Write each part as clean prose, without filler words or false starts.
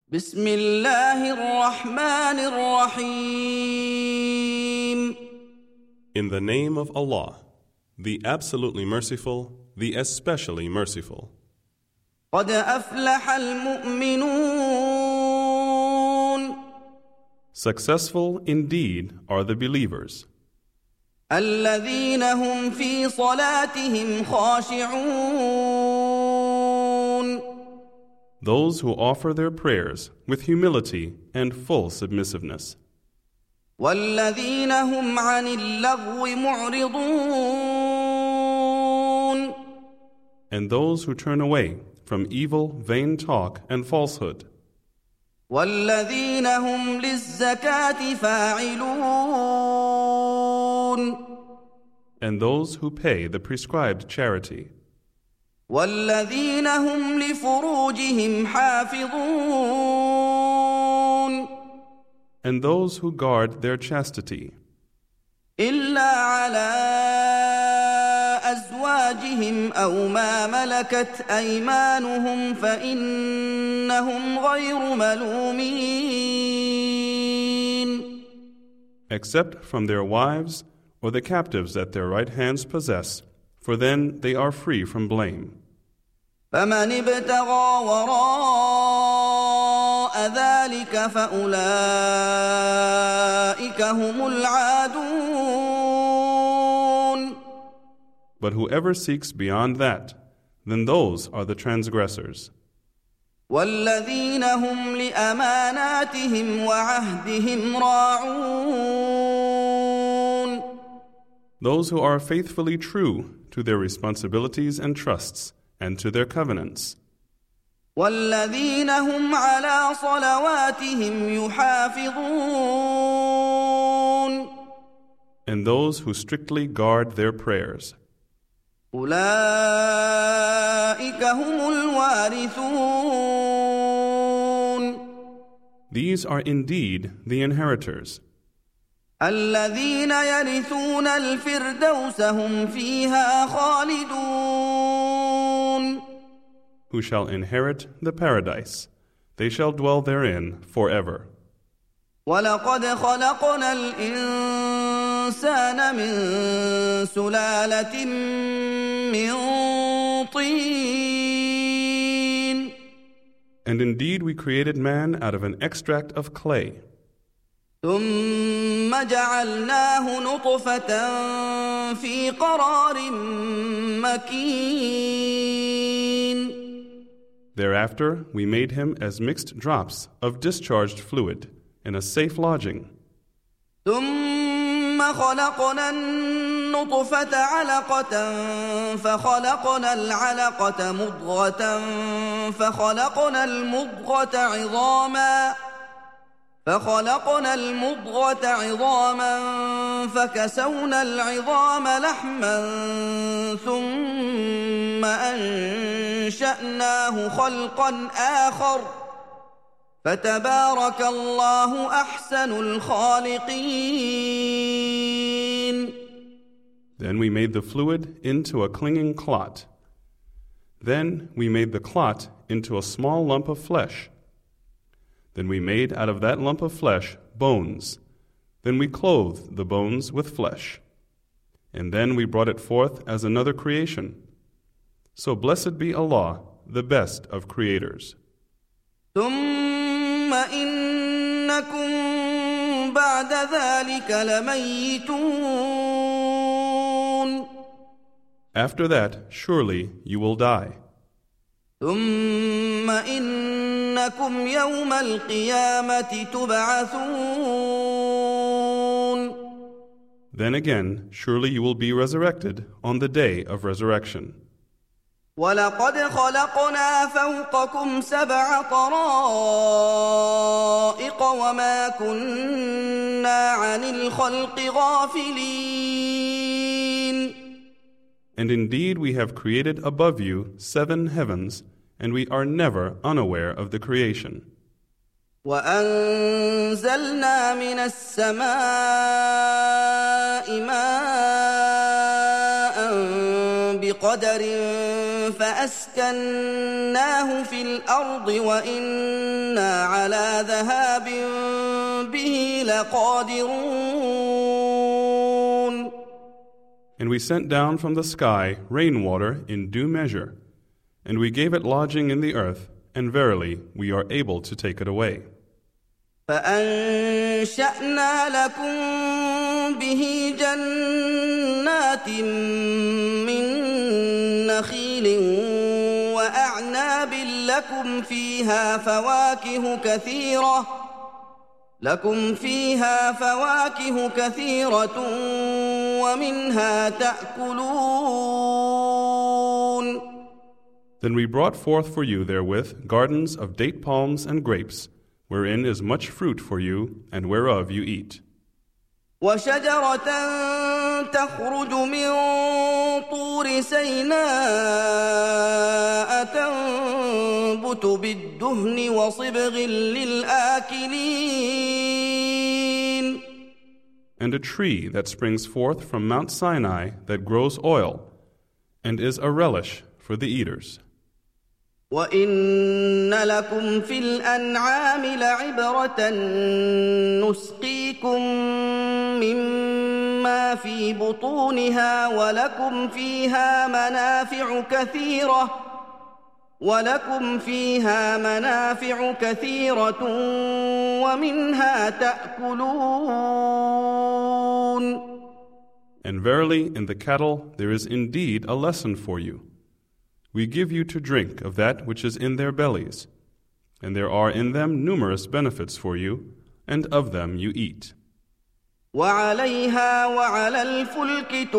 بسم الله الرحمن الرحيم. In the name of Allah, the absolutely merciful, the especially merciful. قد أفلح المؤمنون Successful indeed are the believers, الذين هم في صلاتهم خاشعون those who offer their prayers with humility and full submissiveness, والذين هم عن اللغو معرضون and those who turn away from evil, vain talk and falsehood, والذين هم للزكاة فاعلون and those who pay the prescribed charity, والذين هم لفروجهم حافظون and those who guard their chastity, إلا على أزواجهم أو ما ملكت أيمانهم فإنهم غير ملومين except from their wives or the captives that their right hands possess, for then they are free from blame. فمن ابتغى وراء ذلك فأولئك هم العادون But whoever seeks beyond that, then those are the transgressors, والذين هم لأماناتهم وعهدهم راعون those who are faithfully true to their responsibilities and trusts, and to their covenants, والذين هم على صلواتهم يحافظون and those who strictly guard their prayers. أولئك هم الوارثون These are indeed the inheritors, الذين يرثون الفردوس هم فيها خالدون who shall inherit the paradise. They shall dwell therein forever. ولقد خلقنا الإنسان من سلالة من طين And indeed we created man out of an extract of clay, ثم جعلناه نطفة في قرار مكين Thereafter we made him as mixed drops of discharged fluid in a safe lodging. ثم خلقنا النطفة علقة فخلقنا العلقة مضغة فخلقنا المضغة عظاما فكسونا العظام لحما ثم أنشأناه خلقا آخر فتبارك الله أحسن الخالقين. Then we made the fluid into a clinging clot. Then we made the clot into a small lump of flesh. Then we made out of that lump of flesh bones. Then we clothed the bones with flesh. And then we brought it forth as another creation. So blessed be Allah, the best of creators. ثم إنكم بعد ذلك لميتون After that, surely you will die. ثم إنكم يوم القيامة تبعثون Then again, surely you will be resurrected on the day of resurrection. ولقد خلقنا فوقكم 7 طرائق وما كنا عن الخلق غافلين And indeed we have created above you 7 heavens, and we are never unaware of the creation. وأنزلنا من السماء ماء بقدر فأسكناه في الأرض وإنا على على ذهاب به لقادرون. And we sent down from the sky rainwater in due measure, and we gave it lodging in the earth, and verily we are able to take it away. فأنشأنا لكم به جنات من نخيل وأعناب لكم فيها فواكه كثيرة ومنها تأكلون. Then we brought forth for you therewith gardens of date palms and grapes, wherein is much fruit for you, and whereof you eat. وشجرة تخرج من طور سيناء تنبت بالدهن وصبغ للآكلين. And a tree that springs forth from Mount Sinai that grows oil, and is a relish for the eaters. وَإِنَّ لَكُمْ فِي الْأَنْعَامِ لَعِبْرَةً نُسْقِيكُم مِّمَّا فِي بُطُونِهَا وَلَكُمْ فِيهَا مَنَافِعُ كَثِيرَةٌ وَمِنْهَا تَأْكُلُونَ. And verily in the cattle there is indeed a lesson for you. We give you to drink of that which is in their bellies, and there are in them numerous benefits for you, and of them you eat. وَعَلَيْهَا وَعَلَى الْفُلْكِ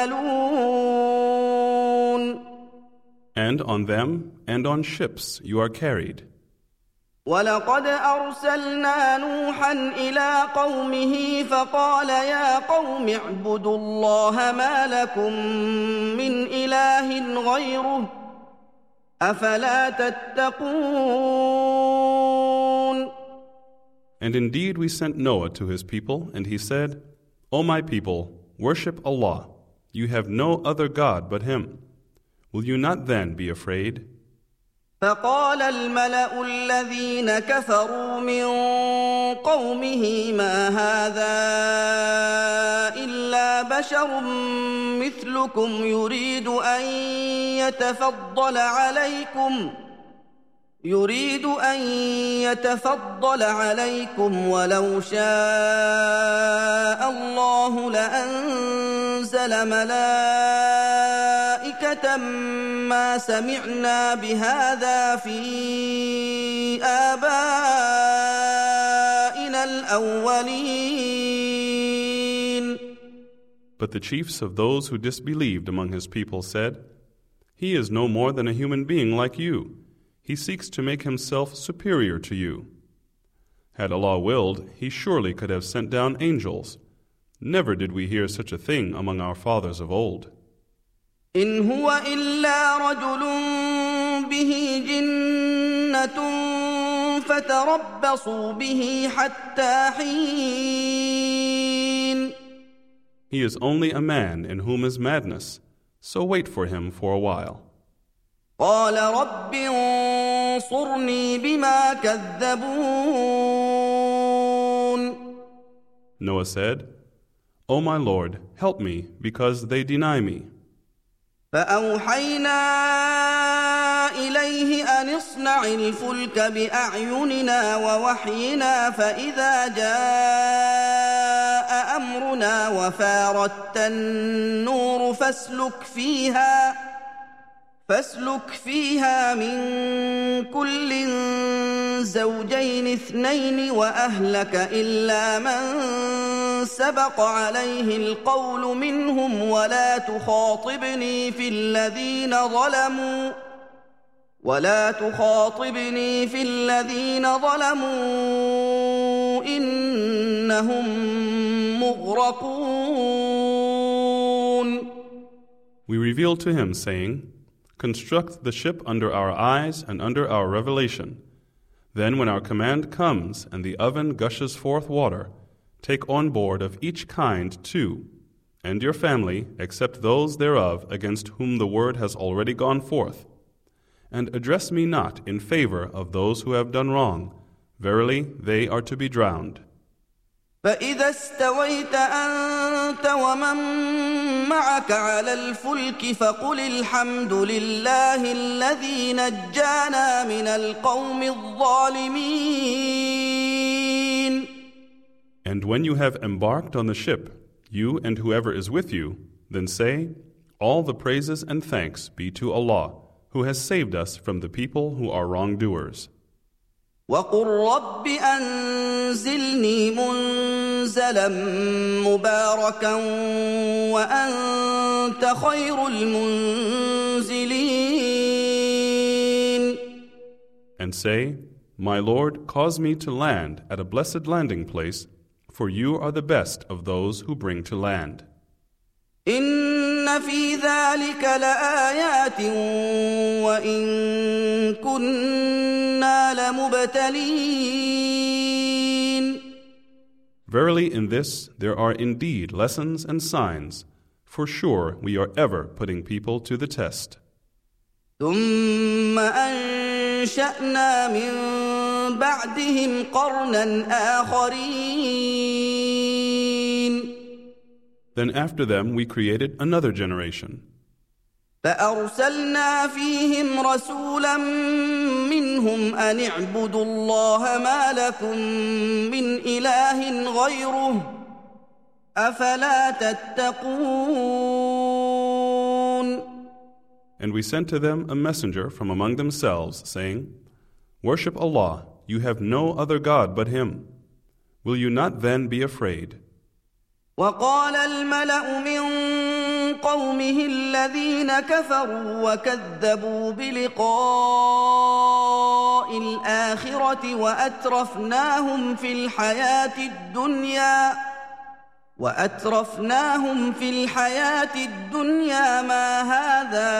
تُحْمَلُونَ. And on them and on ships you are carried. وَلَقَدْ أَرْسَلْنَا نُوحًا إِلَىٰ قَوْمِهِ فَقَالَ يَا قَوْمِ اعْبُدُوا اللَّهَ مَا لَكُم مِّنْ إِلَٰهٍ غَيْرُهُ أَفَلَا تَتَّقُونَ. And indeed we sent Noah to his people, and he said, O my people, worship Allah. You have no other God but Him. Will you not then be afraid? فقال الملأ الذين كفروا من قومه ما هذا إلا بشر مثلكم يريد أن يتفضل عليكم ولو شاء الله لأنزل ملائكة ما سمعنا بهذا في آبائنا الأولين. But the chiefs of those who disbelieved among his people said, He is no more than a human being like you. He seeks to make himself superior to you. Had Allah willed, He surely could have sent down angels. Never did we hear such a thing among our fathers of old. إن هو إلا رجل به جنة فتربصوا به حتى حين. He is only a man in whom is madness, so wait for him for a while. قال رب انصرني بما كذبون. Noah said, O my Lord, help me, because they deny me. فأوحينا إليه أن اصنع الفلك بأعيننا ووحينا فإذا جاء أمرنا وفاردت النور فاسلك فيها من كل زوجين اثنين وأهلك إلا من سبق عليه القول منهم ولا تخاطبني في الذين ظلموا إنهم مغرقون. We revealed to him, saying, Construct the ship under our eyes and under our revelation. Then when our command comes and the oven gushes forth water, take on board of each kind 2, and your family, except those thereof against whom the word has already gone forth. And address me not in favor of those who have done wrong. Verily, they are to be drowned. فإذا استويت أنت ومن معك على الفلك فقل الحمد لله الذي نجانا من القوم الظالمين. And when you have embarked on the ship, you and whoever is with you, then say, all the praises and thanks be to Allah, who has saved us from the people who are wrongdoers. وقل رب أنزلني منزلا مباركا وأنت خير المنزلين. And say, my Lord, cause me to land at a blessed landing place, for you are the best of those who bring to land. إن في ذلك لآيات وإن كنا لمبتلين. Verily in this there are indeed lessons and signs. For sure we are ever putting people to the test. ثم أنشأنا من بعدهم قرنا آخرين. Then after them we created another generation. فأرسلنا فيهم رسولا منهم أن اعبدوا الله ما لكم من إله غيره أفلا تتقون. And we sent to them a messenger from among themselves, saying, worship Allah, you have no other God but Him. Will you not then be afraid? وقال الملأ من قومه الذين كفروا وكذبوا بلقاء الآخرة وأترفناهم في الحياة الدنيا ما هذا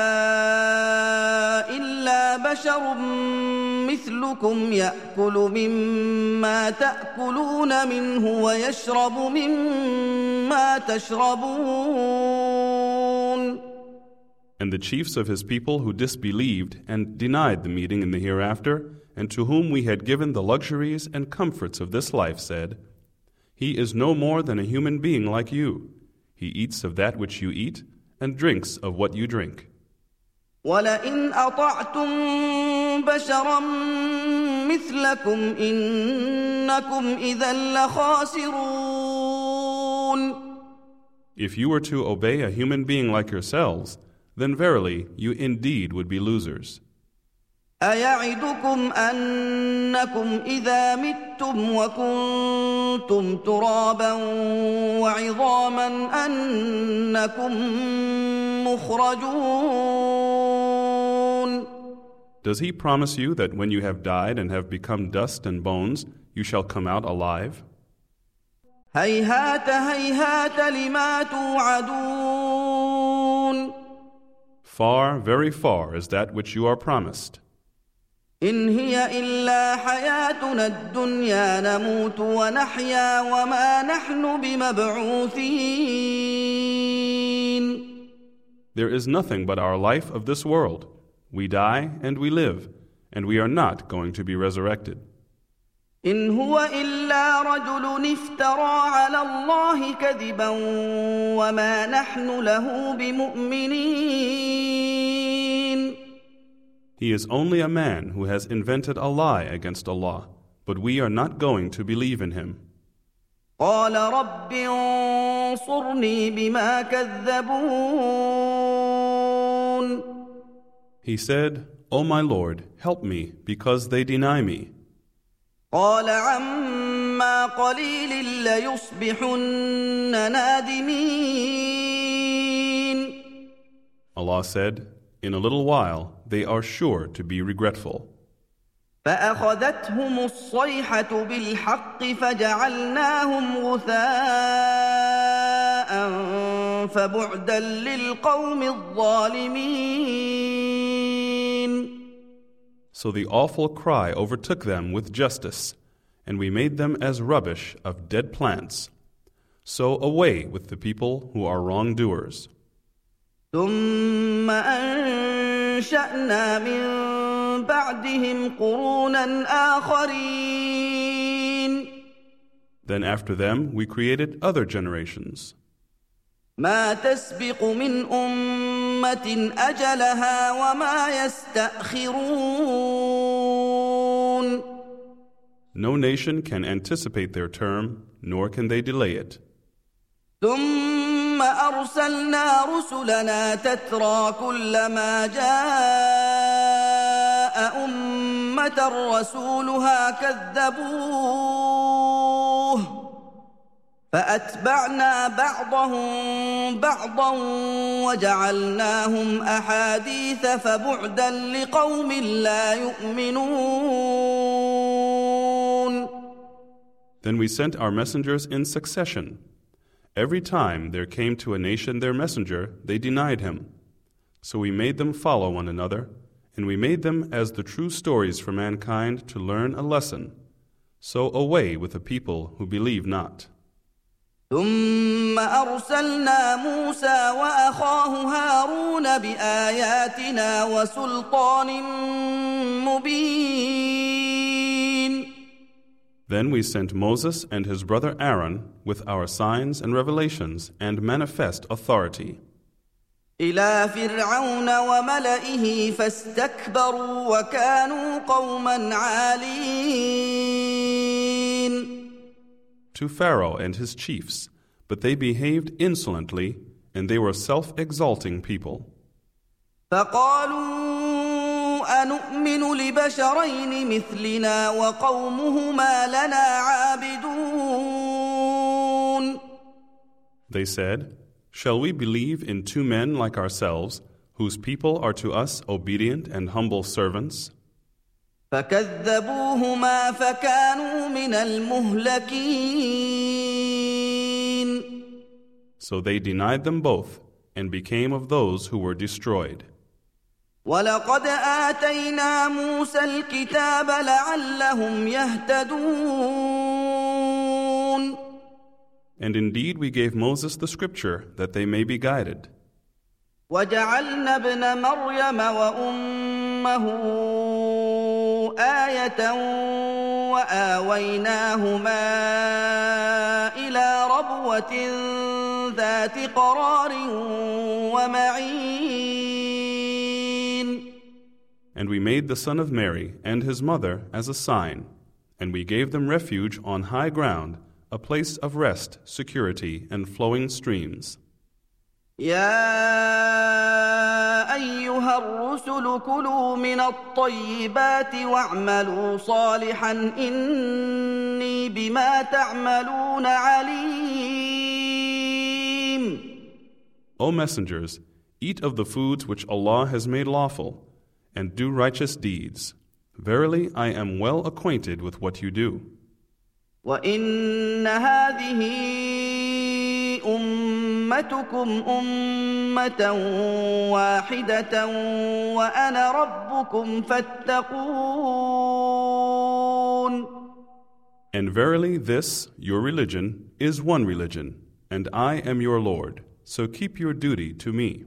إلا بشر مثلكم يأكل مما تأكلون منه ويشرب مما تشربون. And the chiefs of his people who disbelieved and denied the meeting in the hereafter, and to whom we had given the luxuries and comforts of this life, said, he is no more than a human being like you. He eats of that which you eat, and drinks of what you drink. وَلَئِنْ أَطَعْتُمْ بَشَرًا مِثْلَكُمْ إِنَّكُمْ إِذًا لَخَاسِرُونَ. If you were to obey a human being like yourselves, then verily you indeed would be losers. أَيَعِدُكُمْ أَنَّكُمْ إِذَا مِتُّمْ وَكُنْتُمْ تُرَابًا وَعِظَامًا أَنَّكُمْ مُخْرَجُونَ. Does he promise you that when you have died and have become dust and bones, you shall come out alive? هَيْهَاتَ هَيْهَاتَ لِمَا تُوعَدُونَ. Far, very far is that which you are promised. إن هي إلا حياتنا الدنيا نموت ونحيا وما نحن بمبعوثين. There is nothing but our life of this world. We die and we live, and we are not going to be resurrected. إن هو إلا رجل افترى على الله كذبا وما نحن له بمؤمنين. He is only a man who has invented a lie against Allah, but we are not going to believe in him. قال رب انصرني بما كذبون. He said, O my Lord, help me, because they deny me. قال عما قليل ليصبحن نادمين. Allah said, in a little while they are sure to be regretful. فأخذتهم الصيحة بالحق فجعلناهم غثاء فبعدا للقوم الظالمين. So the awful cry overtook them with justice, and we made them as rubbish of dead plants. So away with the people who are wrongdoers. ثم أنشأنا من بعدهم قرونا آخرين Then after them we created other generations. ما تسبق من أمة أجلها وما يستأخرون No nation can anticipate their term, nor can they delay it. ثم أرسلنا رسلنا تترى كلما جاء أمة رسولها كذبوه فأتبعنا بعضهم بعضا وجعلناهم أحاديث فبعدا لقوم لا يؤمنون. Then we sent our messengers in succession. Every time there came to a nation their messenger, they denied him. So we made them follow one another, and we made them as the true stories for mankind to learn a lesson. So away with the people who believe not. ثم أرسلنا موسى وأخاه هارون بآياتنا وسلطان مبين. Then we sent Moses and his brother Aaron with our signs and revelations and manifest authority. إلى فرعون وملئه فاستكبروا وكانوا قوما عالين. To Pharaoh and his chiefs, but they behaved insolently, and they were self-exalting people. فقالوا أنؤمن لبشرين مثلنا وقومهما لنا عابدون. They said, "Shall we believe in two men like ourselves, whose people are to us obedient and humble servants?" فكذبوهما فكانوا من المهلكين. So they denied them both and became of those who were destroyed. ولقد آتينا موسى الكتاب لعلهم يهتدون. And indeed we gave Moses the scripture that they may be guided. وجعلنا ابن مريم وأمه آية وآويناهما إلى ربوة ذات قرار ومعين. And we made the son of Mary and his mother as a sign, and we gave them refuge on high ground, a place of rest, security, and flowing streams. يا أيها الرسل كلوا من الطيبات واعملوا صالحا إني بما تعملون عليم. O messengers, eat of the foods which Allah has made lawful, and do righteous deeds. Verily, I am well acquainted with what you do. وإن هذه أمتكم أمة واحدة وأنا ربكم فاتقون. And verily this, your religion, is one religion, and I am your Lord, so keep your duty to me.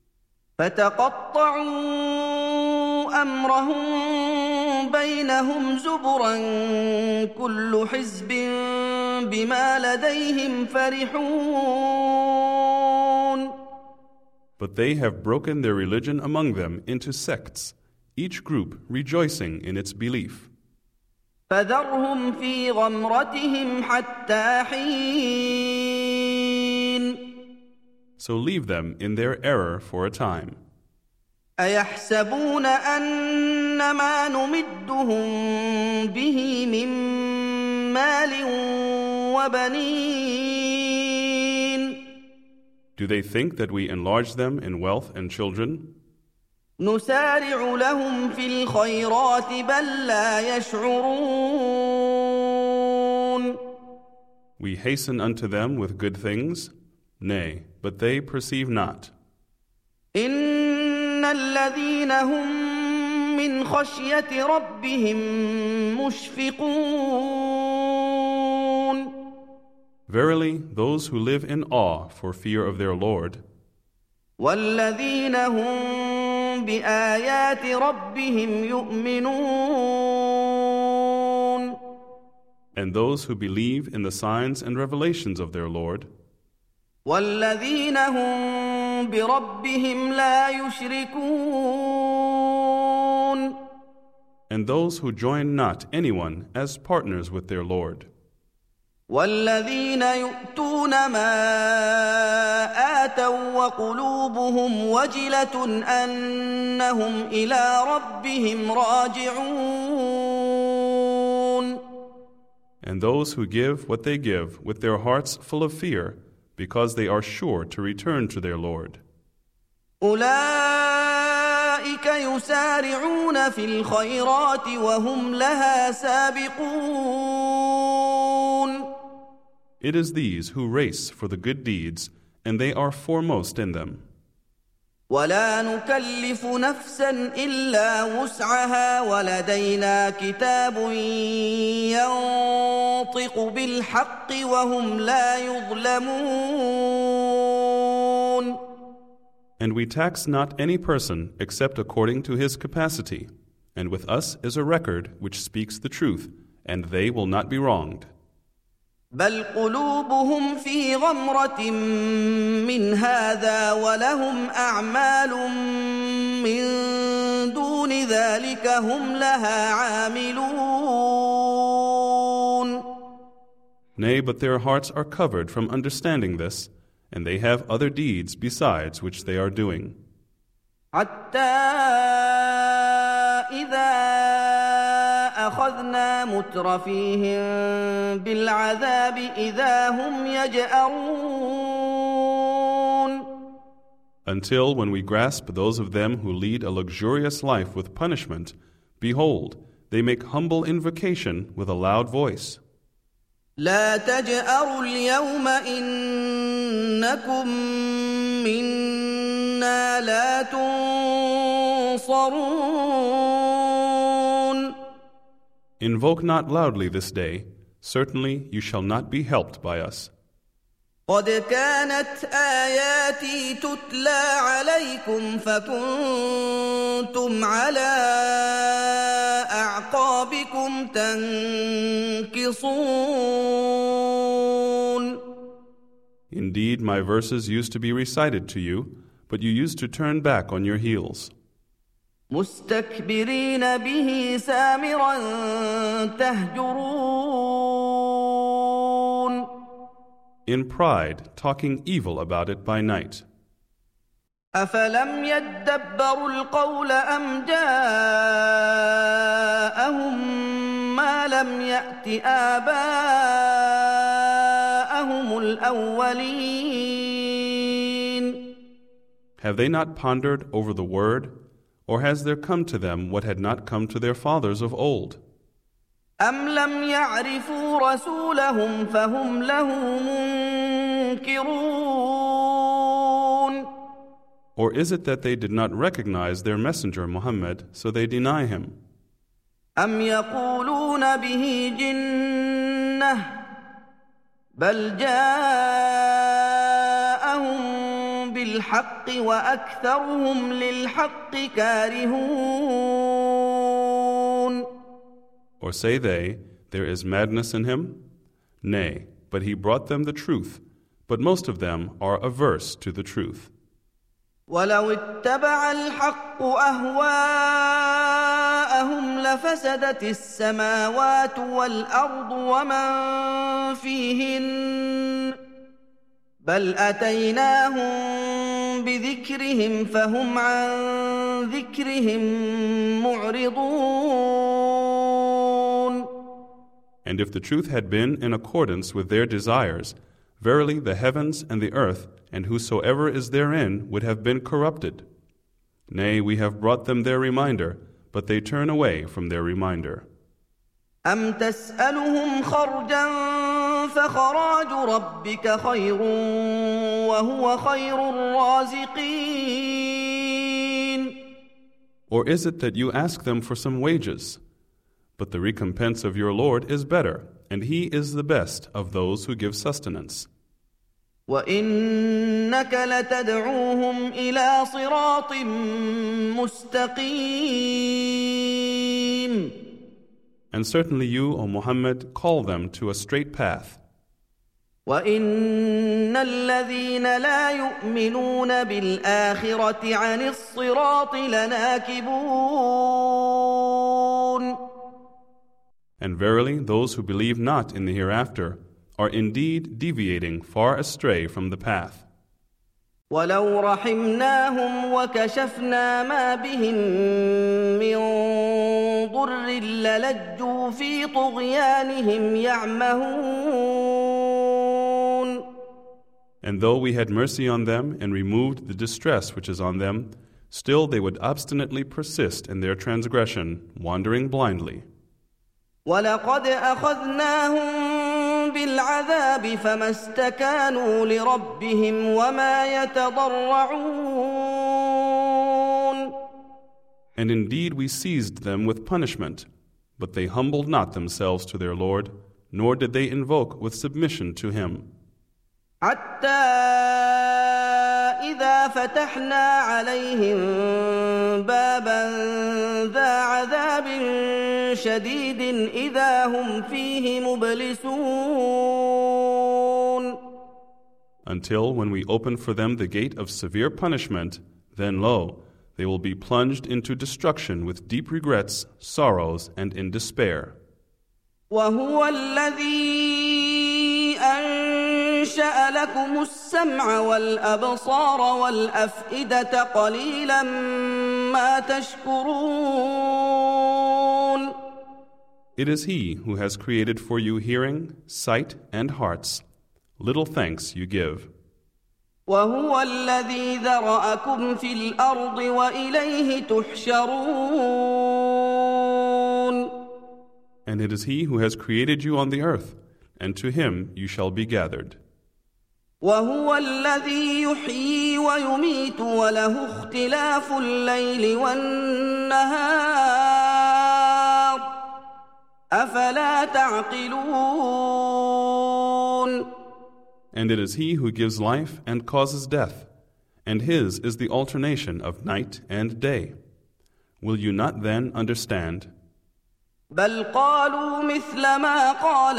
فتقطعوا أمرهم بينهم زبرا كل حزب بما لديهم فرحون. But they have broken their religion among them into sects, each group rejoicing in its belief. فذرهم في غمرتهم حتى حين. So leave them in their error for a time. أيحسبون أن ما نمدهم به من مال وبنين. Do they think that we enlarge them in wealth and children? نسارع لهم في الخيرات بل لا يشعرون. We hasten unto them with good things? Nay, but they perceive not. إن الذين هم من خشية ربهم مشفقون. Verily, those who live in awe for fear of their Lord, والذين هم بآيات ربهم يؤمنون. And those who believe in the signs and revelations of their Lord, والذين هم بربهم لا يشركون. and those who join not anyone as partners with their Lord, والذين يؤتون ما آتوا وقلوبهم وجلة أنهم إلى ربهم راجعون. and those who give what they give with their hearts full of fear, because they are sure to return to their Lord. أولئك يسارعون في الخيرات وهم لها سابقون. It is these who race for the good deeds, and they are foremost in them. ولا نكلف نفسا إلا وسعها ولدينا كتاب ينطق بالحق وهم لا يظلمون. And we tax not any person except according to his capacity, and with us is a record which speaks the truth, and they will not be wronged. بل قلوبهم في غمرة من هذا ولهم أعمال من دون ذلك هم لها عاملون. Nay, but their hearts are covered from understanding this, and they have other deeds besides which they are doing. حتى إذا أخذنا مترفيهم بالعذاب إذا هم يجأرون. Until when we grasp those of them who lead a luxurious life with punishment, behold, they make humble invocation with a loud voice. لا تجأروا اليوم إنكم منا لا تنصرون. Invoke not loudly this day, certainly you shall not be helped by us. قد كانت آياتي تتلى عليكم فكنتم على أعقابكم تنكصون. Indeed, my verses used to be recited to you, but you used to turn back on your heels. مستكبرين به سامرا تهجرون. In pride, talking evil about it by night. أفلم يدبروا القول أم جاءهم ما لم يأت آباءهم الأولين. Have they not pondered over the word, or has there come to them what had not come to their fathers of old? أم لم يعرفوا رسولهم فهم له منكرون. Or is it that they did not recognize their messenger Muhammad, so they deny him? أم يقولون به جنة بل جاءهم بالحق وأكثرهم للحق كارهون. Or say they, there is madness in him? Nay, but he brought them the truth, but most of them are averse to the truth. ولو اتبع الحق أهواءهم لفسدت السماوات والأرض ومن فيهن بل أتيناهم بذكرهم فهم عن ذكرهم معرضون. And if the truth had been in accordance with their desires, verily the heavens and the earth and whosoever is therein would have been corrupted. Nay, we have brought them their reminder, but they turn away from their reminder. أم تسألهم خرجا فخراج ربك خير وهو خير الرازقين. Or is it that you ask them for some wages? But the recompense of your Lord is better, and He is the best of those who give sustenance. وإنك لتدعوهم إلى صراط مستقيم. And certainly you, O Muhammad, call them to a straight path. وإن الذين لا يؤمنون بالآخرة عن الصراط لناكبون. And verily, those who believe not in the hereafter are indeed deviating far astray from the path. ولو رحمناهم وكشفنا ما بهم من ضر للجوا في طغيانهم يعمهون. And though we had mercy on them and removed the distress which is on them, still they would obstinately persist in their transgression, wandering blindly. ولقد أخذناهم بالعذاب فما استكانوا لربهم وما يتضرعون. And indeed we seized them with punishment, but they humbled not themselves to their Lord, nor did they invoke with submission to Him. حتى إذا فتحنا عليهم بابا ذا عذاب شديد إذا هم فيه مبلسون. Until when we open for them the gate of severe punishment, then lo, they will be plunged into destruction with deep regrets, sorrows, and in despair. وهو الذي أنشأ لكم السمع والأبصار والأفئدة قليلا ما تشكرون. It is He who has created for you hearing, sight, and hearts. Little thanks you give. وهو الذي ذرأكم في الأرض وإليه تحشرون. And it is He who has created you on the earth, and to Him you shall be gathered. وهو الذي يحيي ويميت وله اختلاف الليل والنهار أفلا تعقلون. And it is He who gives life and causes death, and His is the alternation of night and day. Will you not then understand? بل قالوا مثل ما قال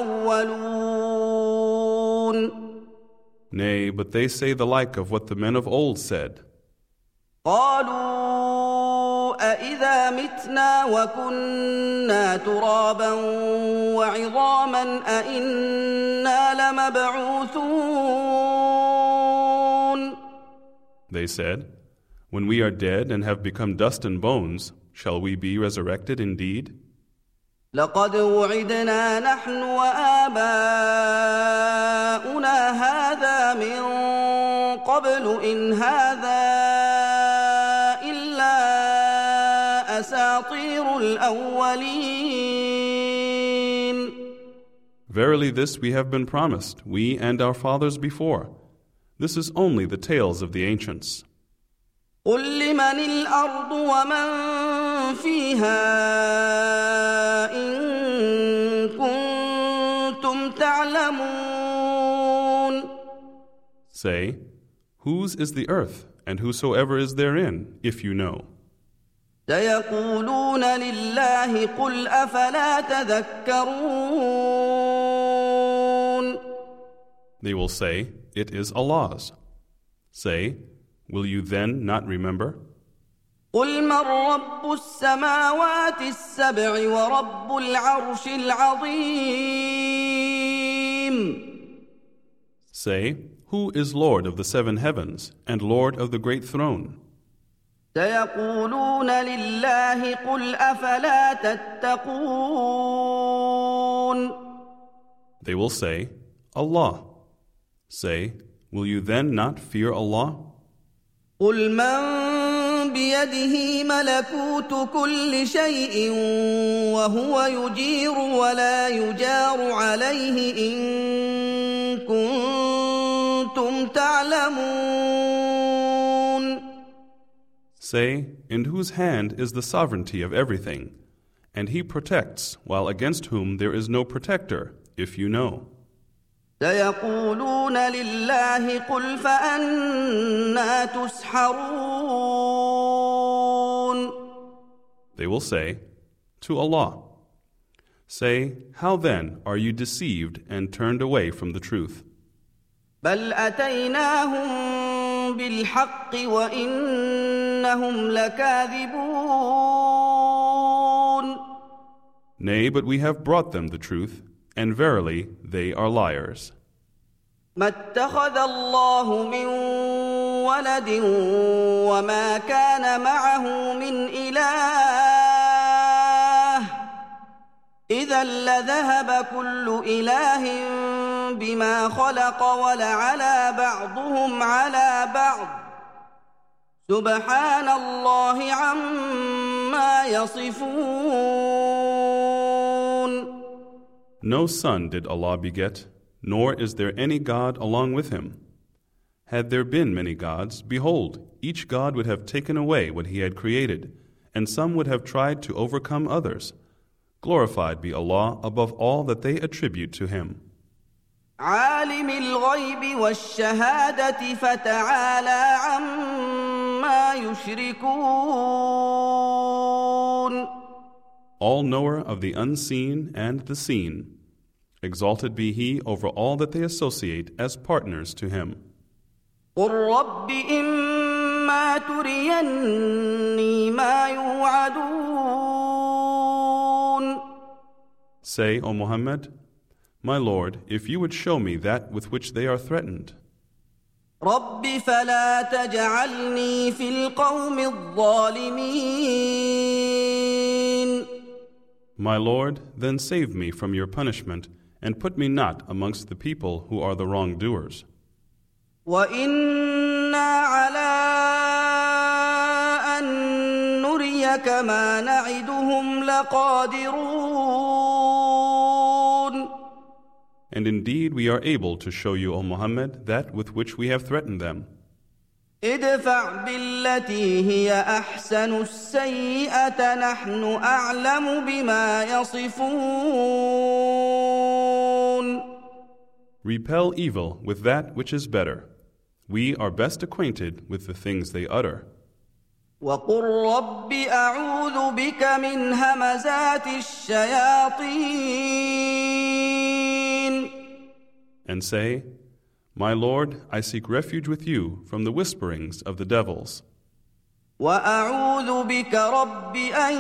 الأولون. Nay, but they say the like of what the men of old said. قالوا أإذا متنا وكنا ترابا وعظاما أإنا لمبعوثون. They said, when we are dead and have become dust and bones, shall we be resurrected indeed? لقد وعدنا نحن وآباؤنا هذا من قبل إن هذا إلا أساطير الأولين. Verily this we have been promised, we and our fathers before. This is only the tales of the ancients. قل لمن الأرض ومن فيها إن كنتم تعلمون. Say, whose is the earth and whosoever is therein, if you know? سيقولون لله قل أفلا تذكرون. They will say, it is Allah's. Say, will you then not remember? قل من رب السماوات السبع ورب العرش العظيم. Say, who is Lord of the 7 heavens and Lord of the great throne? سيقولون لله قل أفلا تتقون. They will say, Allah. Say, will you then not fear Allah? قل من بيده ملكوت كل شيء وهو يجير ولا يجار عليه إن كنتم تعلمون. Say, in whose hand is the sovereignty of everything, and He protects, while against whom there is no protector, if you know. سيقولون لله قل فأنى تسحرون. They will say, to Allah. Say, how then are you deceived and turned away from the truth? بل أتيناهم بالحق وإنهم لكاذبون. Nay, but we have brought them the truth, and verily they are liars. ما اتخذ الله من ولد وما كان معه من إله إذا لذهب كل إله بما خلق ولعلى بعضهم على بعض سبحان الله عما يصفون. No son did Allah beget, nor is there any God along with him. Had there been many gods, behold, each god would have taken away what he had created, and some would have tried to overcome others. Glorified be Allah above all that they attribute to him. عالم الغيب والشهادة فتعالى عما يشركون. All knower of the unseen and the seen, exalted be he over all that they associate as partners to him. قل رب إما تريني ما يوعدون. Say, O Muhammad, my Lord, if you would show me that with which they are threatened. رب فلا تجعلني في القوم الظالمين. My Lord, then save me from your punishment, and put me not amongst the people who are the wrongdoers. وإنا على أن نريك ما نعدهم لقادرون. And indeed we are able to show you, O Muhammad, that with which we have threatened them. ادفع بالتي هي أحسن السيئة نحن أعلم بما يصفون. Repel evil with that which is better. We are best acquainted with the things they utter. وقل رب أعوذ بك من همزات الشياطين. And say, my Lord, I seek refuge with you from the whisperings of the devils. وأعوذ بك رب أن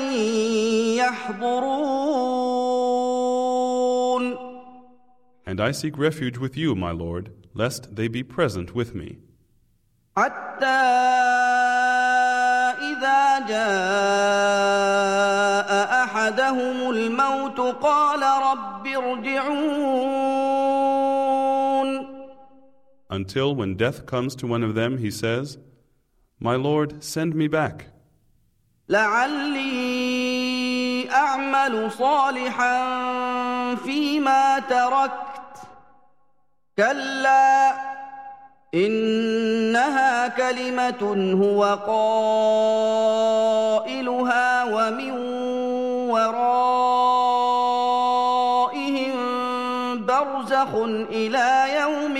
يحضرون. And I seek refuge with you, my Lord, lest they be present with me. حتى إذا جاء أحدهم الموت قال رب ارجعون. Until when death comes to one of them, he says, my Lord, send me back. لعلي أعمل صالحا فيما تركت كلا إنها كلمة هو قائلها ومن ورائهم برزخ إلى يوم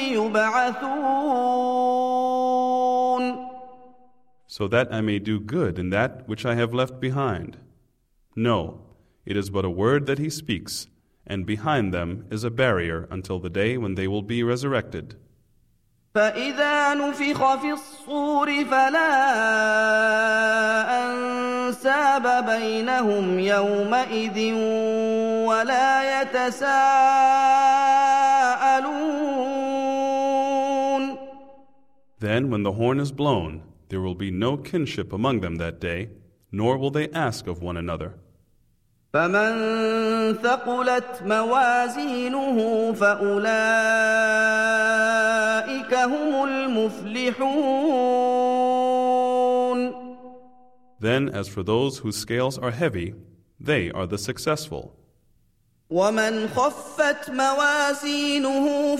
يبعثون. So that I may do good in that which I have left behind. No, it is but a word that he speaks, and behind them is a barrier until the day when they will be resurrected. فإذا نفخ في الصور فلا أنساب بينهم يومئذ ولا يتساءلون. Then when the horn is blown, there will be no kinship among them that day, nor will they ask of one another. فمن ثقلت موازينه فأولئك هم المفلحون. Then as for those whose scales are heavy, they are the successful. ومن خفت موازينه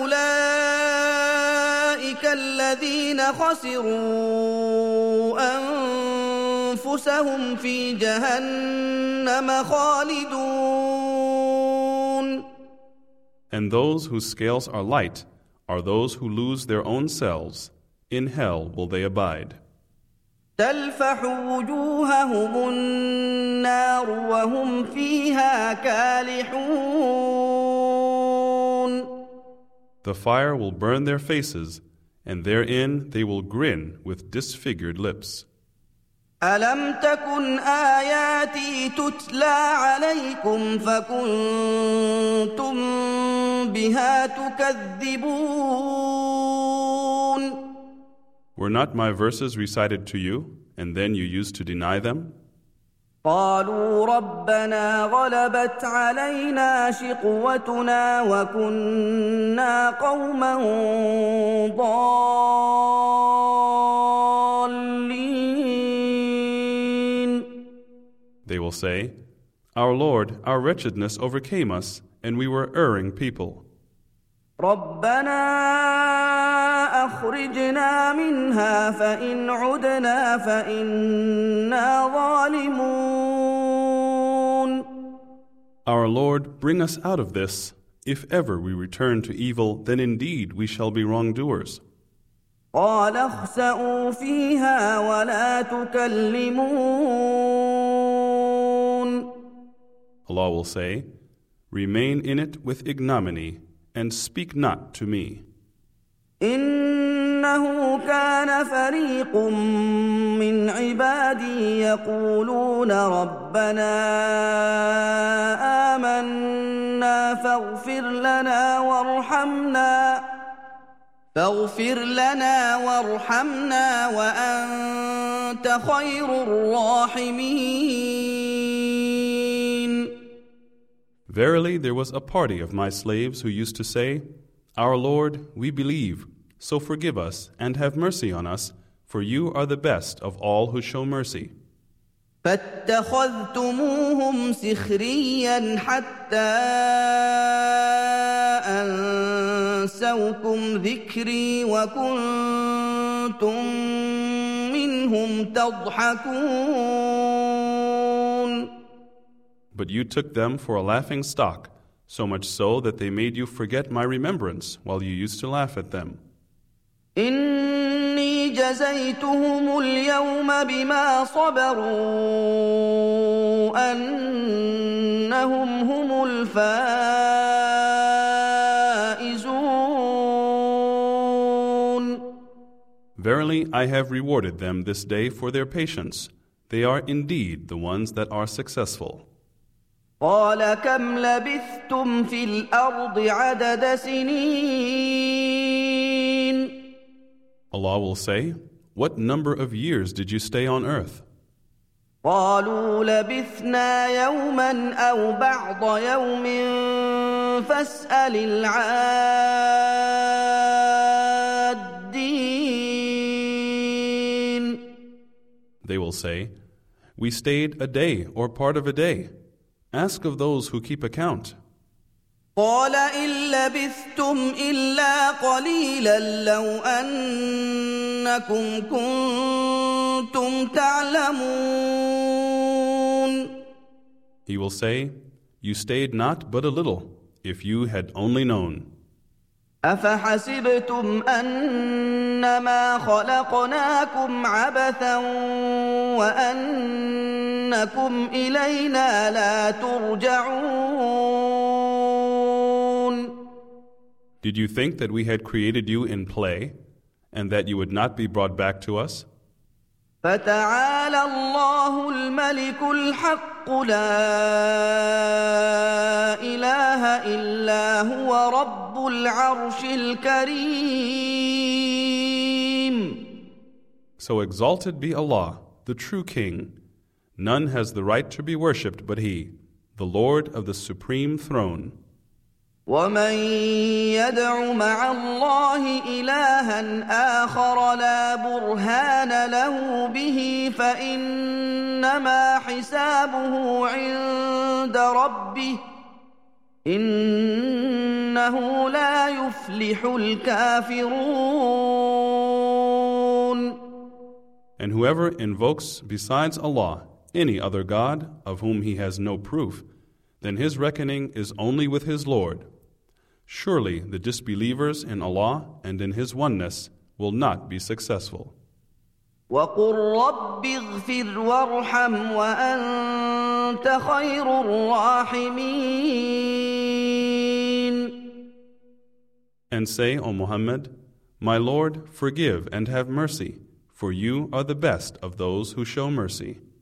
فأولئك الذين خسروا أنفسهم في جهنم خالدون. And those whose scales are light are those who lose their own selves. In hell will they abide. تلفح وجوههم النار وهم فيها كالحون. The fire will burn their faces, and therein they will grin with disfigured lips. ألم تكن آياتي تتلى عليكم فكنتم بها تكذبون. Were not my verses recited to you, and then you used to deny them? قالوا ربنا غلبت علينا شقوتنا وكنا قوما ضالين. They will say, Our Lord, our wretchedness overcame us, and we were erring people. ربنا أخرجنا منها فإن عدنا فإنا ظالمون. Our Lord, bring us out of this. If ever we return to evil, then indeed we shall be wrongdoers. قال اخسئوا فيها ولا تكلمون. Allah will say, Remain in it with ignominy, and speak not to me. إنه كان فريق من عبادي يقولون ربنا آمنا فاغفر لنا وارحمنا وأنت خير الراحمين. Verily, there was a party of my slaves who used to say, Our Lord, we believe, so forgive us and have mercy on us, for you are the best of all who show mercy. فاتخذتموهم سخريا حتى أنسوكم ذكري وكنتم منهم تضحكون. But you took them for a laughing stock, so much so that they made you forget my remembrance while you used to laugh at them. إني جزيتهم اليوم بما صبروا أنهم هم الفائزون. Verily, I have rewarded them this day for their patience. They are indeed the ones that are successful. قال كم لبثتم في الأرض عدد سنين. Allah will say, What number of years did you stay on earth? قالوا لبثنا يوما أو بعض يوم فاسأل العادين. They will say, We stayed a day or part of a day. Ask of those who keep account. قال إن لبثتم إلا قليلا لو أنكم كنتم تعلمون. He will say, You stayed not but a little, if you had only known. أفحسبتم أنما خلقناكم عبثا وأنكم إلينا لا ترجعون. Did you think that we had created you in play, and that you would not be brought back to us? فتعالى الله الملك الحق لا إله إلا هو رب العرش الكريم. So exalted be Allah, the true King. None has the right to be worshipped but He, the Lord of the supreme throne. ومن يدع مع الله إلها آخر لا برهان له به فإنما حسابه عند ربه إنه لا يفلح الكافرون. And whoever invokes besides Allah any other God of whom he has no proof, then his reckoning is only with his Lord. Surely the disbelievers in Allah and in His oneness will not be successful. وقل رب اغفر وارحم وأنت خير الراحمين. And say, O Muhammad, My Lord, forgive and have mercy, for you are the best of those who show mercy.